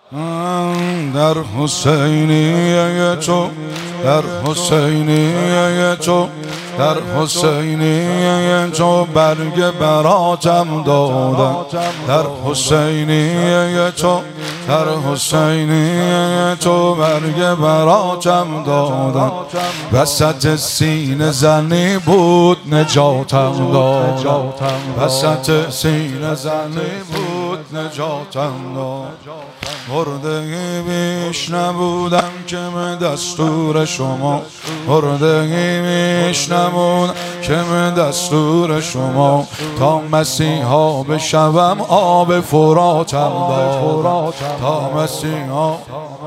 من در حسینیه تو، در حسینیه تو، در حسینیه تو برگ براتم دادم. در حسینیه تو، در حسینیه تو برگ براتم دادم. وسط سینه زنی بود نجاتم دادم. وسط سینه زنی بود نجاتم دادم. مرده بیش نبودم که من دستور شما، مرده بیش نبودم که من دستور شما. تا مسیحا بشوم آب فراتم داد. تا مسیحا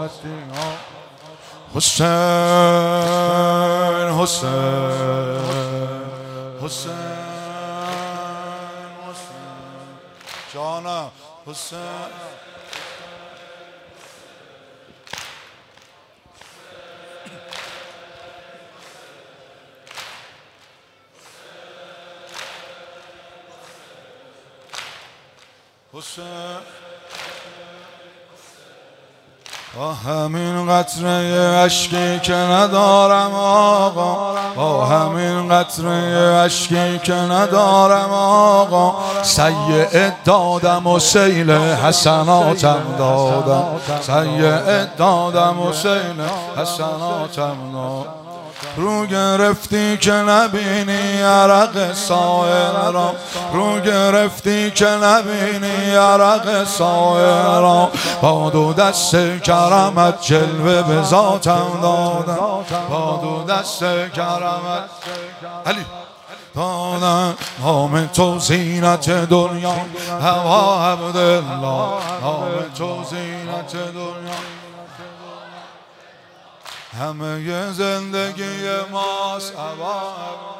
حسین حسین حسین جانم حسین حسین. با همین قطره اشکی که ندارم آقا، با همین قطره اشکی که ندارم آقا، سیئه دادم و سیل حسناتم دادم. سیئه دادم و سیل حسناتم دادم. رو گرفتی که نبینی عرق سائر را، رو گرفتی که نبینی عرق سائر را. با دو دست کرمت جلوه به ذاتم دادم. با دو دست کرمت علی دادم. نام تو زینت دنیا هوا عبدالله، نام تو زینت دنیا همه زندگی ماست.